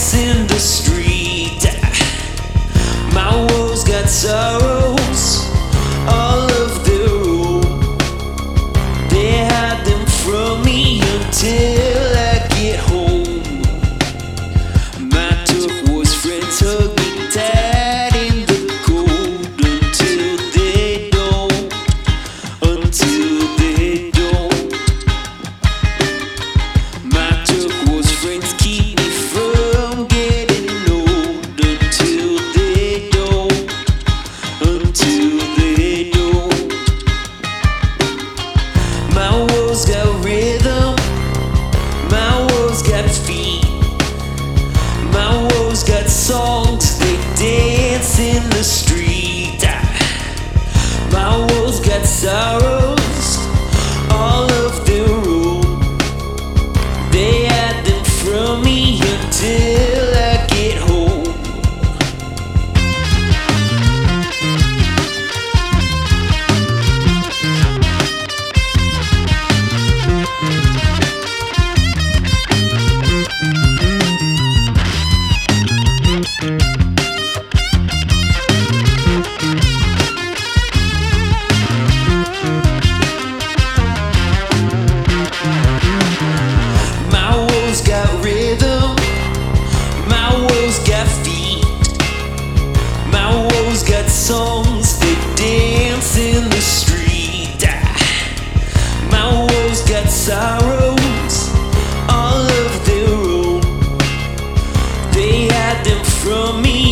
dance in the street. My walls got sorrows, all of their own. They hide them from me until I get home. My turquoise friends hug me tight in the cold until they don't, until they don't. My turquoise friends keep me from getting old until they don't, until they don't. My walls got rhythm, my walls got feet, my walls got songs, they dance in the street. My walls got sorrows, all of their own. They hide them from me until I get home. My walls got rhythm, my walls got feet, my walls got songs, they dance in the street. My walls got sorrows, all of their own. They hide them from me